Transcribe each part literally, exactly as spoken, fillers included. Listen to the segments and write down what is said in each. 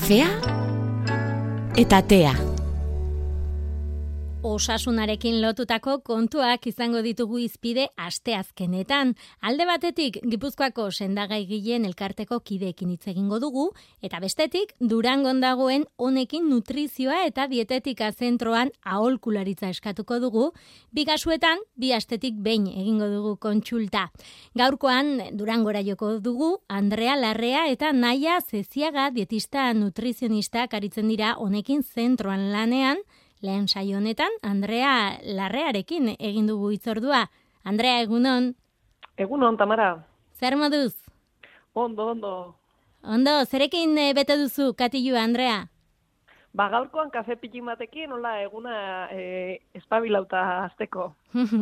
kafea eta tea. Osasunarekin lotutako kontuak izango ditugu hizpide asteazkenetan. Alde batetik Gipuzkoako sendagaigileen elkarteko kideekin hitz egingo dugu, eta bestetik Durangon dagoen honekin nutrizioa eta dietetika zentroan aholkularitza eskatuko dugu. Bi kasuetan, bi astetik behin egingo dugu kontsulta. Gaurkoan Durangora joko dugu Andrea Larrea eta Naia Zeziaga dietista nutrizionistak aritzen dira honekin zentroan lanean. Lehen saio honetan, Andrea Larrearekin egin dugu hitzordua. Andrea, egunon? Egunon, Tamara. Zer moduz? Ondo, ondo. Ondo, zerekin e, bete duzu, katilua, Andrea? Ba, gaurkoan kafe pikin batekin, hola, eguna e, espabilauta azteko.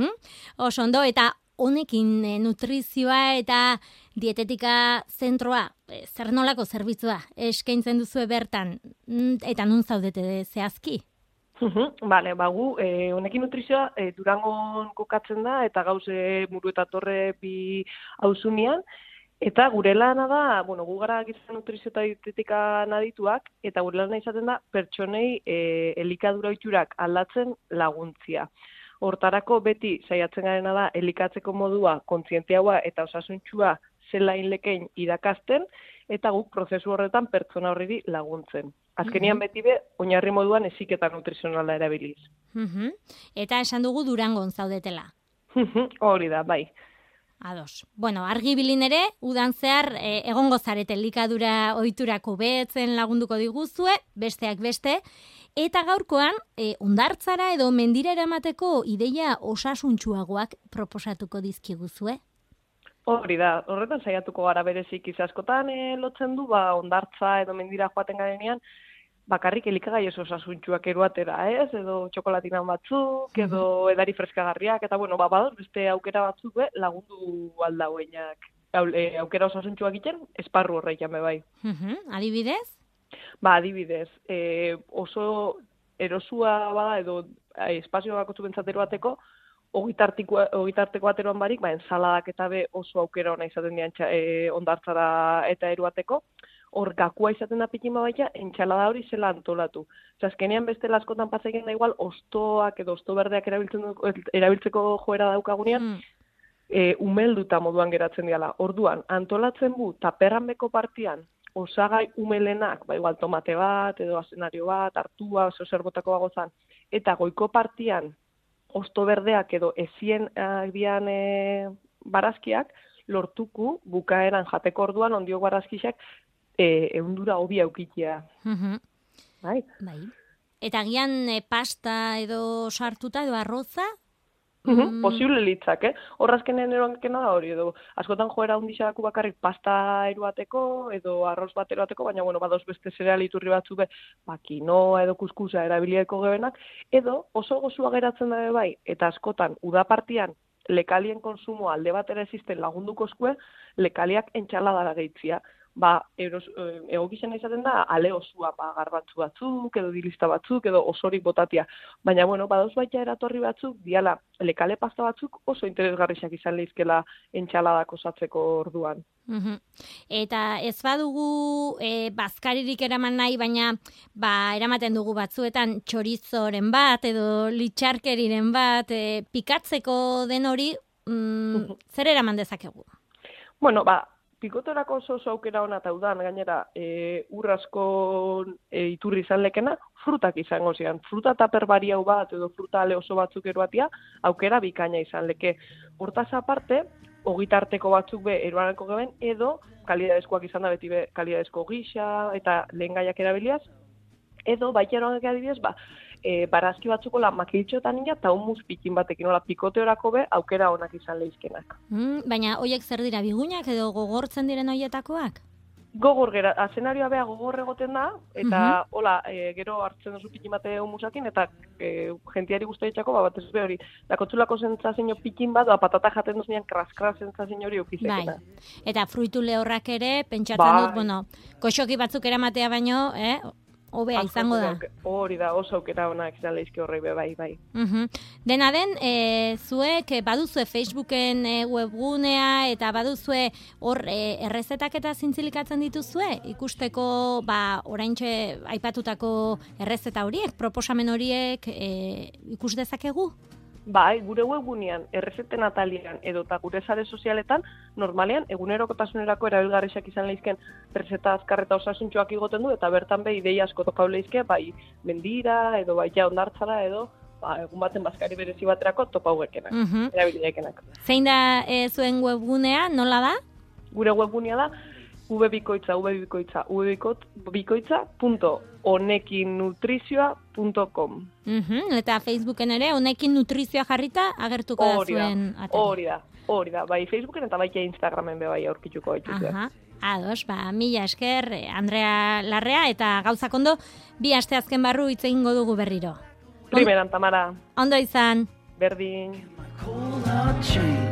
Oso ondo, eta honekin e, nutrizioa eta dietetika zentroa, e, zer nolako zerbitzua eskaintzen duzue bertan, eta nun zaudete zehazki? Bale, ba, gu, e, honekin nutrizioa e, Durangon kokatzen da, eta gauze muru eta torre bi hauzunian, eta gure lana da, bueno, gu gara gizan nutrizio eta dietetika adituak, eta gure lana izaten da, pertsonei e, elikadura ohiturak aldatzen laguntzia. Hortarako beti saiatzen garena da, elikatzeko modua, kontzienteagoa eta osasuntxua zela inlekein irakasten, eta guk prozesu horretan pertsona horriri laguntzen. Azkenian beti be, oinarri moduan heziketa nutrizionala erabiliz. Uh-huh. Eta esan dugu Durangon zaudetela. Hori da, bai. Ados. Bueno, argibilin ere, udan zehar e, egongo zarete likadura ohiturako behetzen lagunduko diguzue, besteak beste, eta gaurkoan, e, ondartzara edo mendira eramateko ideia osasuntsuagoak proposatuko dizkiguzue. Hori da, horretan saiatuko gara berezik askotan e, lotzen du, ba, ondartza edo mendira joaten garenean, bakarrik elikagai oso osasuntsuak eruatera, ez? Edo txokolatinan batzuk, edo edari freskagarriak, eta bueno, ba, badoz, beste aukera batzuk be, lagundu aldauenak. Aukera osasuntsuak egiten, esparru horreian be bai. Uh-huh. Adibidez? Ba, adibidez, e, oso erosua bada edo espazio bakotzu bentzatero bateko, ogitarteko ateroan barik, ba, ensaladak eta be oso aukera ona izaten dian e, ondartzara eta eruateko, hor gakua izaten da pikima baita, entxalada hori zela antolatu. Azkenean beste askotan patzaiken da igual, ostoak edo osto berdeak erabiltzeko joera daukagunean, mm. e, umelduta moduan geratzen diala. Orduan, antolatzen bu, taperranbeko partian, osagai umelenak, ba, igual tomate bat, edo azenario bat, hartua, oso zerbotako bagozan, eta goiko partian, osto berdeak edo ezien bian e, barazkiak, lortuku bukaeran jateko orduan ondio barazkixak e, eundura hobi aukitia. Uh-huh. Bai? Bai. Eta gian e, pasta edo sartuta edo arroza? Uh-huh. Mm. Posible litzak, eh? Horrazkenen eroankena da hori, edo askotan joera hundixaku bakarrik pasta eruateko, edo arroz bat eruateko, baina, bueno, badoz beste zereal iturri batzu be, ba, kinoa edo kuskusa erabilieko gebenak, edo oso gozua geratzen dabe bai, eta askotan, udapartian, lekalien konsumo alde batera existen lagunduko eskue, lekaliak entxaladara gehitzia. Ba, egokizena izaten da, ale osua, ba, garbatzu batzuk, edo dilista batzuk, edo osorik botatia. Baina, bueno, badoz baita eratorri batzuk, diala, lekale pasta batzuk oso interesgarriak izan lehizkela entxaladak osatzeko orduan. Uh-huh. Eta ez badugu e, bazkaririk eraman nahi, baina ba, eramaten dugu batzuetan txorizoren bat, edo litxarkeriren bat, e, pikatzeko den hori, mm, uh-huh. zer eraman dezakegu? Bueno, ba, pikotorako oso oso aukera hona eta udan, gainera, e, urrasko e, iturri izan lekena, frutak izango zian. Fruta taper bariau bat, edo fruta ale oso batzuk eruatia, aukera bikaina izan leke. Hortaz aparte, ogitarteko batzuk be eruaneko geben, edo kalidadezkoak izan da beti be kalidadezko gisa, eta lehen gaiak erabiliaz, edo baita eroanek adibidez, ba, e, barazki batzuko la makiltxotan ina, eta humus pikin batekin, hola, pikoteorako be, aukera onak izan lehizkenak. Mm, baina hoiek zer dira, bigunak edo gogortzen diren hoietakoak? Gogor, gera, azenarioa beha gogor egoten da, eta, uh-huh. hola, e, gero hartzen duzu pikin bate humusakin, eta e, jentiari guztu ditxako, ba, bat ez be hori, dakotzulako zentzazio pikin bat, ba, patata jaten duzunean kras-kras zentzazio hori ukizekena. Bai, eta fruitu lehorrak ere, pentsatzen bai. dut, bueno, koxoki batzuk eramatea baino, eh? hobea izango da. Hori da, oso aukera onak izan lehizki horrei be, bai, bai. Uh-huh. Dena den, e, zuek baduzue Facebooken e, webgunea eta baduzue hor e, errezetak eta zintzilikatzen dituzue, ikusteko ba, oraintxe aipatutako errezeta horiek, proposamen horiek e, ikus dezakegu? Bai, gure webgunean, errezeten atalian edo eta gure sare sozialetan, normalean, egunerokotasunerako erabilgarriak izan lehizken errezeta azkar eta osasuntxoak igoten du, eta bertan be ideia asko tokau lehizke, bai mendira, edo bai ja ondartzara, edo ba, egun baten bazkari berezi baterako topau ekenak, uh-huh. erabiliekenak. Zein da e, zuen webgunea, nola da? Gure webgunea da, ubebikoitza, ubebikoitza, ubebikoitza punto onekinnutrizioa punto com. Uh-huh. Eta Facebooken ere, honekin nutrizioa jarrita agertuko da zuen atari. Hori da, hori da, bai Facebooken eta bai Instagramen be bai aurkituko baituzue. Aha. Ados, ba, mila esker, Andrea Larrea, eta gauzak ondo, bi aste azken barru hitz egingo dugu berriro. Primeran, Tamara. Ondo izan. Berdin.